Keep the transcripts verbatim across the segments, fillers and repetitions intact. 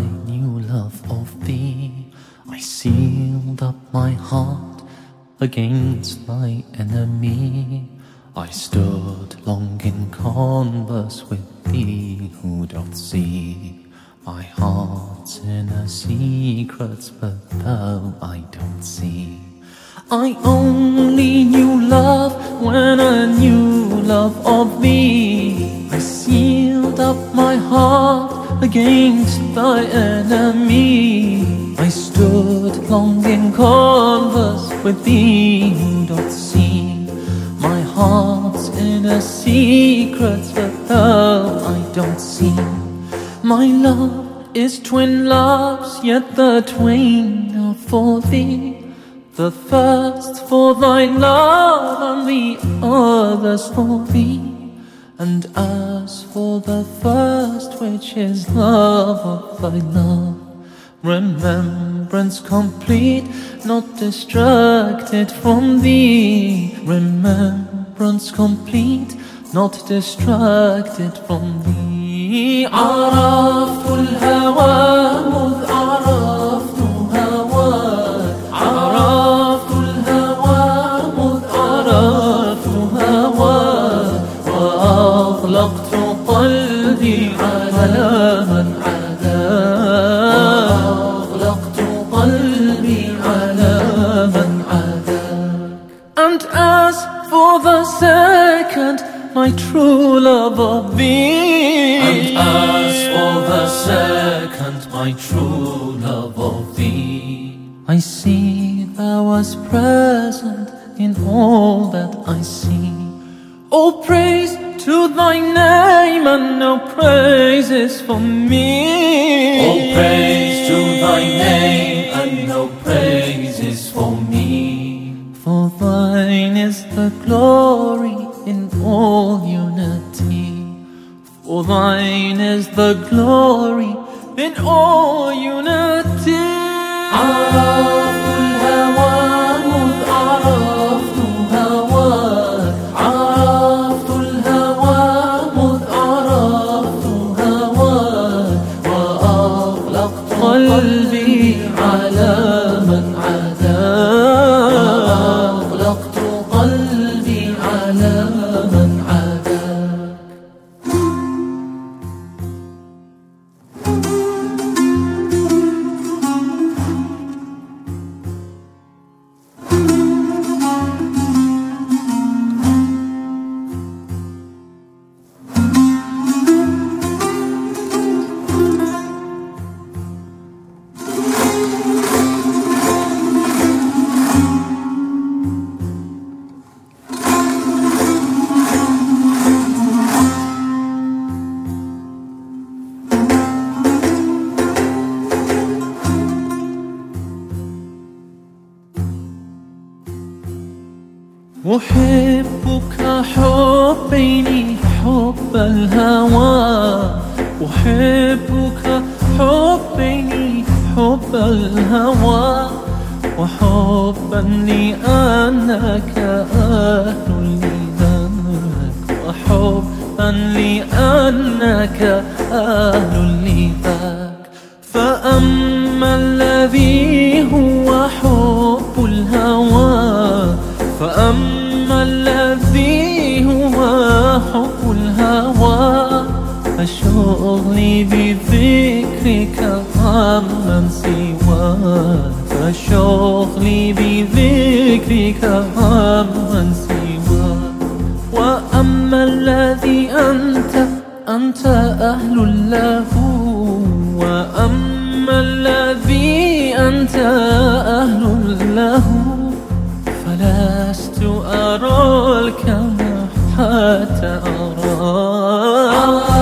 new love of thee, I sealed up my heart against my enemy. I stood long in converse with thee, who doth see my heart's inner secrets, but thou I don't see. I only knew love when I knew love of thee. I sealed up my heart against thy enemy. I stood long in converse with thee, who doth see my heart's inner secrets, but thou I don't see. My love is twin loves, yet the twain are for thee. The first for thy love, and the others for thee. And as for the first, which is love of thy love, remembrance complete, not distracted from thee. Remembrance complete, not distracted from thee. عرفت الهوى مذ عرفت هواك. عرفت الهوى مذ عرفت هواك. وأغلقت قلبي على من عداك. وأغلقت قلبي على من عداك. And as for the second, my true love of thee. And as for the second, my true love of thee, I see thou was present in all that I see. All praise to thy name, and no praises for me. All praise to thy name, and no praises for me. For thine is the glory in all unity. For thine is the glory in all unity. عرفت الهوى مذ عرفت هواك. عرفت الهوى مذ عرفت هواك. وأغلقت قلبي على من عداك. وأغلقت قلبي على من عداك. أحبك حبين حب الهوى. أحبك حبين حب الهوى. وحبا لأنك أهل لذاك. وحبا لأنك أهل لذاك. فأما الذي هو حب الهوى، فأما الذي هو حب الهوى، فشغلي بذكرك عمن سواك. فشغلي بذكرك عمن سواك. وأما الذي أنت أنت أهل له. وأما الذي أنت أهل له، فلست أرى الكون حتى أراك.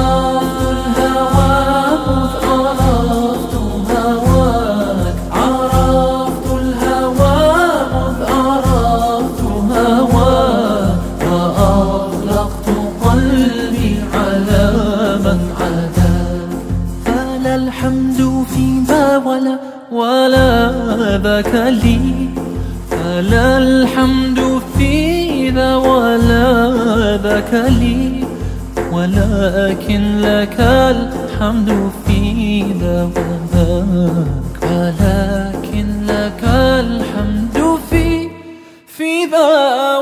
عرفت الهوى مذ عرفت هواك. عرفت الهوى مذ عرفت هواك. وأغلقت قلبي على من عداك. فلا الحمد فيما ولا ولا ذاك لي. فلا الحمد في ذا ولا ذاك لي. ولكن لك الحمد في ذا وذاك، ولكن لك الحمد في في ذاك.